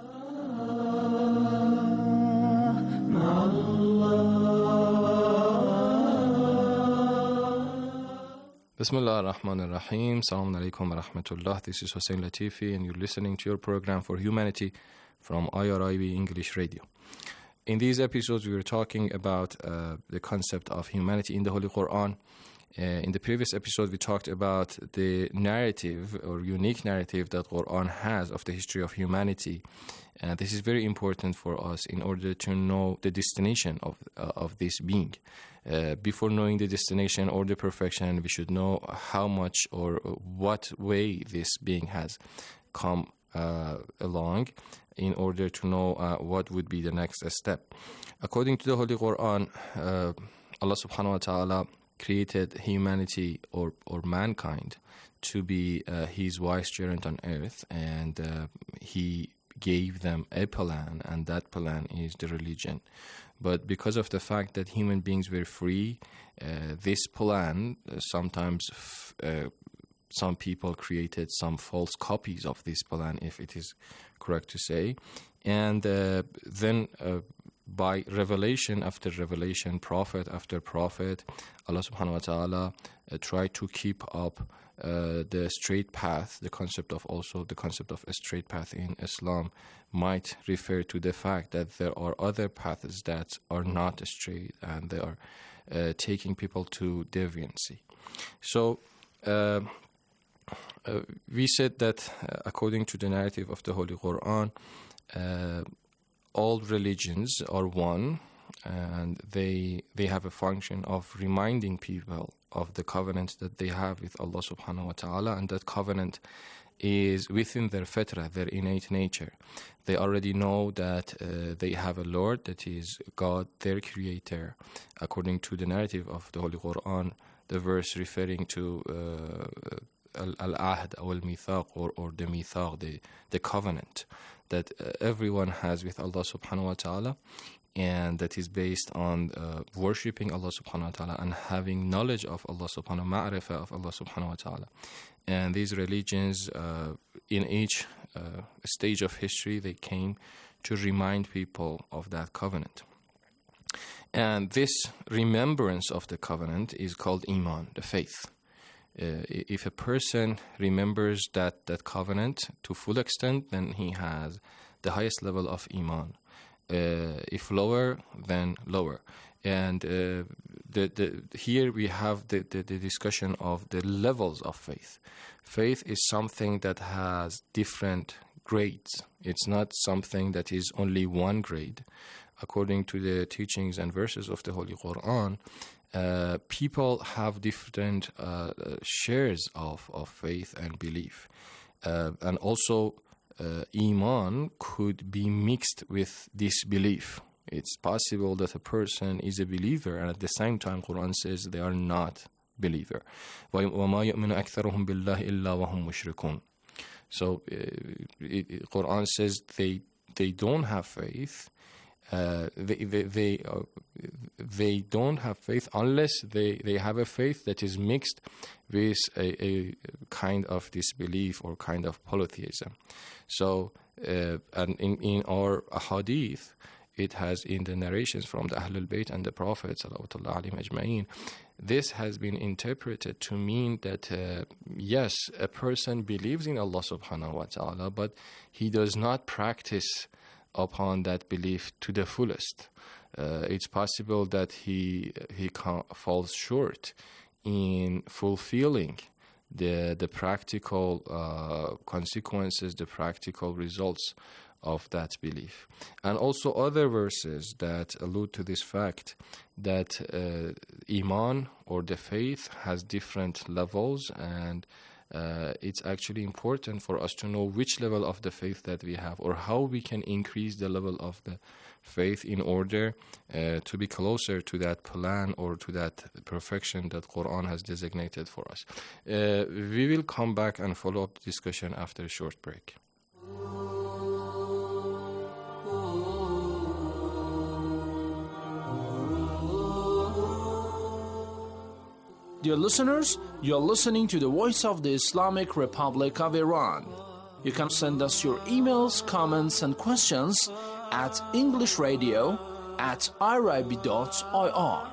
[SPEAKER 2] Bismillah ar-Rahman ar-Rahim. Assalamu alaikum wa rahmatullah. This is Hussein Latifi and you're listening to your program for humanity from I R I B English Radio. In these episodes we were talking about uh, the concept of humanity in the Holy Quran. Uh, in the previous episode we talked about the narrative or unique narrative that Quran has of the history of humanity. Uh, this is very important for us in order to know the destination of uh, of this being. Uh, before knowing the destination or the perfection, we should know how much or what way this being has come uh, along in order to know uh, what would be the next step. According to the Holy Quran, uh, Allah subhanahu wa ta'ala created humanity or, or mankind to be uh, his vicegerent on earth, and uh, he gave them a plan, and that plan is the religion. But because of the fact that human beings were free, uh, this plan, uh, sometimes f- uh, some people created some false copies of this plan, if it is correct to say. And uh, then uh, by revelation after revelation, prophet after prophet, Allah subhanahu wa ta'ala uh, tried to keep up uh, the straight path. The concept of also the concept of a straight path in Islam might refer to the fact that there are other paths that are not straight and they are uh, taking people to deviancy. So uh, uh, we said that uh, according to the narrative of the Holy Quran, uh, all religions are one, and they they have a function of reminding people of the covenant that they have with Allah subhanahu wa ta'ala, and that covenant is within their fitra, their innate nature. They already know that uh, they have a Lord, that is God, their creator. According to the narrative of the Holy Quran, the verse referring to uh, al-ahd or al-mithaq, or, or the mithaq, the, the covenant that uh, everyone has with Allah subhanahu wa ta'ala, and that is based on uh, worshipping Allah subhanahu wa ta'ala and having knowledge of Allah subhanahu wa ta'ala, ma'rifah of Allah subhanahu wa ta'ala. And these religions, uh, in each uh, stage of history, they came to remind people of that covenant. And this remembrance of the covenant is called Iman, the faith. Uh, if a person remembers that, that covenant to full extent, then he has the highest level of Iman. Uh, if lower, then lower. And uh, the, the, here we have the, the, the discussion of the levels of faith. Faith is something that has different grades. It's not something that is only one grade. According to the teachings and verses of the Holy Quran, uh, people have different uh, shares of, of faith and belief. Uh, and also, uh, Iman could be mixed with disbelief. It's possible that a person is a believer and at the same time Quran says they are not believer. وَمَا يُؤْمِنُ أَكْثَرُهُمْ بِاللَّهِ إِلَّا وَهُمْ مُشْرِكُونَ. So uh, it, it, Quran says they they don't have faith. Uh, they they they, uh, they don't have faith unless they, they have a faith that is mixed with a, a kind of disbelief or kind of polytheism. So uh, and in, in our ahadith, it has in the narrations from the Ahlul Bayt and the Prophet salawatullah alayhim ajma'in, this has been interpreted to mean that uh, yes, a person believes in Allah subhanahu wa ta'ala, but he does not practice upon that belief to the fullest. Uh, it's possible that he he falls short in fulfilling the the practical uh, consequences, the practical results of that belief. And also other verses that allude to this fact that uh, Iman or the faith has different levels, and uh, it's actually important for us to know which level of the faith that we have or how we can increase the level of the faith in order uh, to be closer to that plan or to that perfection that Quran has designated for us. Uh, we will come back and follow up the discussion after a short break.
[SPEAKER 22] Dear listeners, you are listening to the Voice of the Islamic Republic of Iran.
[SPEAKER 3] You can send us your emails, comments, and questions at englishradio at irib dot I R.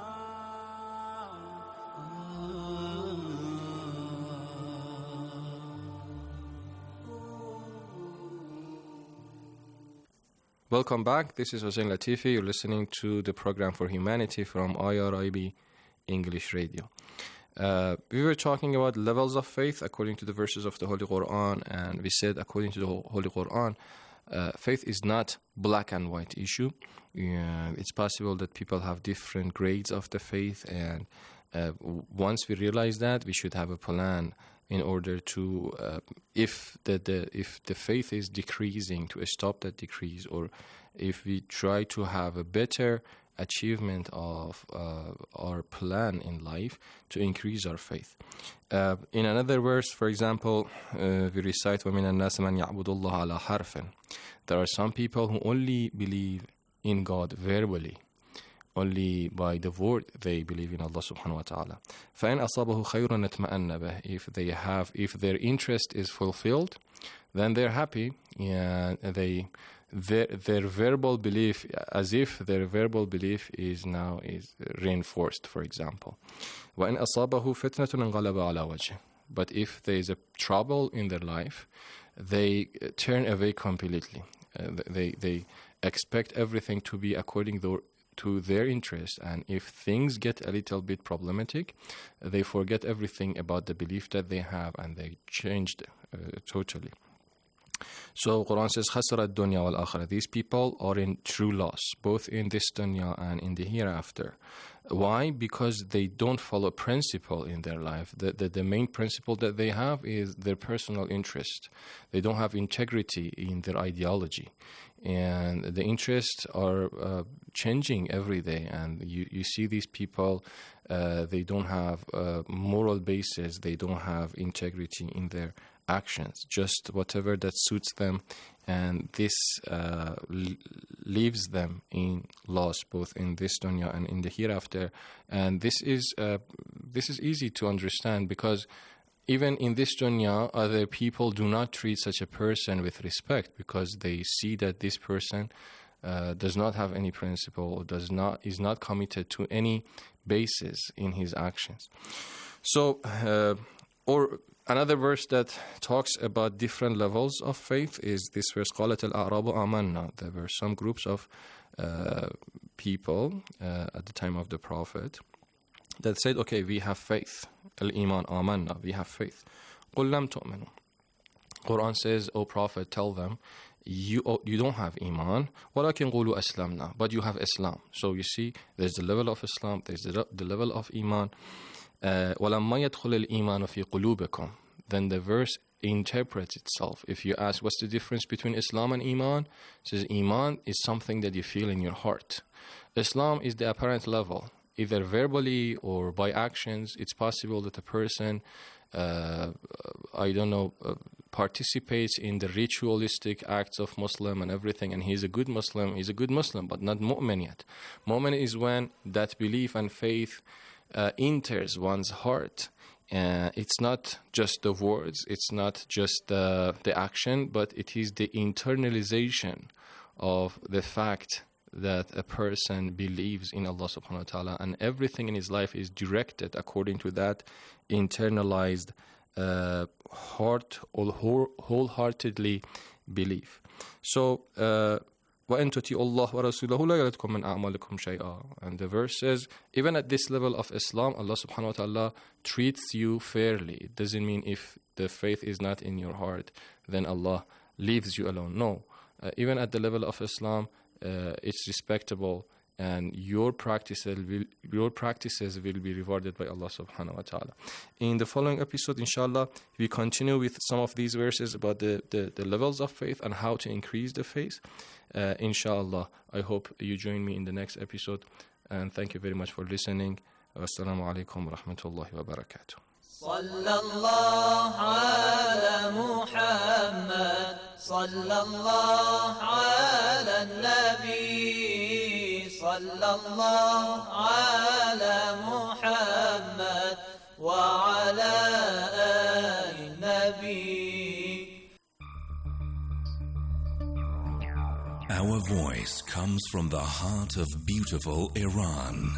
[SPEAKER 2] Welcome back. This is Hossein Latifi. You're listening to the program for humanity from I R I B English Radio. Uh, we were talking about levels of faith according to the verses of the Holy Quran, and we said according to the Holy Quran, uh, faith is not black and white issue. Uh, it's possible that people have different grades of the faith, and uh, once we realize that, we should have a plan in order to, uh, if the, the if the faith is decreasing, to stop that decrease, or if we try to have a better achievement of uh, our plan in life to increase our faith. Uh, in another verse, for example, uh, we recite وَمِنَ النَّاسِ مَنْ يَعْبُدُ اللَّهَ عَلَى حَرْفٍ. There are some people who only believe in God verbally. Only by the word they believe in Allah subhanahu wa ta'ala. فَإِنْ أَصَابَهُ خَيْرٌ اطْمَأَنَّ بِهِ. If they have, if their interest is fulfilled, then they're happy. Yeah, they, their, their verbal belief, as if their verbal belief is now is reinforced, for example. وَإِنْ أَصَابَهُ فِتْنَةٌ انْقَلَبَ عَلَى وَجْهِهِ. But if there is a trouble in their life, they turn away completely. Uh, they, they expect everything to be according to to their interest, and if things get a little bit problematic, they forget everything about the belief that they have, and they changed uh, totally. So Quran says, خَسَرَ الدُّنْيَا وَالْآخِرَةِ. These people are in true loss, both in this dunya and in the hereafter. Why? Because they don't follow principle in their life. The, the, the main principle that they have is their personal interest. They don't have integrity in their ideology. And the interests are uh, changing every day. And you, you see these people, uh, they don't have a moral basis. They don't have integrity in their actions, just whatever that suits them, and this uh, l- leaves them in loss, both in this dunya and in the hereafter. And this is uh, this is easy to understand, because even in this dunya, other people do not treat such a person with respect, because they see that this person uh, does not have any principle, does not is not committed to any basis in his actions. So, uh, or another verse that talks about different levels of faith is this verse, قَالَتِ الْأَعْرَابُ آمَنَّا. There were some groups of uh, people uh, at the time of the Prophet that said, okay, we have faith. Al-Iman آمَنَّا. We have faith. قُلْ لَمْ تُؤْمِنُوا. Quran says, O Prophet, tell them, you you don't have Iman, وَلَكِنْ قُولُوا أَسْلَمْنَا. But you have Islam. So you see, there's the level of Islam, there's the, the level of Iman. Uh, وَلَمَّا يَدْخُلِ الْإِيمَانُ فِي قُلُوبِكُمْ. Then the verse interprets itself. If you ask what's the difference between Islam and Iman, it says Iman is something that you feel in your heart. Islam is the apparent level. Either verbally or by actions, it's possible that a person, uh, I don't know, uh, participates in the ritualistic acts of Muslim and everything, and he's a good Muslim, he's a good Muslim, but not mu'min yet. Mu'min is when that belief and faith Uh, enters one's heart. Uh, it's not just the words, it's not just the, the action, but it is the internalization of the fact that a person believes in Allah subhanahu wa ta'ala, and everything in his life is directed according to that internalized uh, heart or whole, wholeheartedly belief. So, uh, وَإِن تُطِيعُوا اللَّهَ وَرَسُولَهُ لَا يَلِدْكُم مِّنْ أَعْمَالِكُمْ شَيْئًا. And the verse says, even at this level of Islam, Allah subhanahu wa ta'ala treats you fairly. It doesn't mean if the faith is not in your heart, then Allah leaves you alone. No. Uh, even at the level of Islam, uh, it's respectable, and your practices will, your practices will be rewarded by Allah subhanahu wa ta'ala. In the following episode, inshallah, we continue with some of these verses about the, the, the levels of faith and how to increase the faith. Uh, inshallah, I hope you join me in the next episode, and thank you very much for listening. Assalamu alaikum wa rahmatullahi wa barakatuh.
[SPEAKER 22] Sallallahu ala Muhammad, sallallahu ala Nabi, sallallahu ala Muhammad wa ala ali Nabi.
[SPEAKER 1] Our voice comes from the heart of beautiful Iran.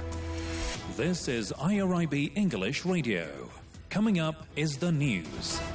[SPEAKER 1] This is I R I B English Radio. Coming up is the news.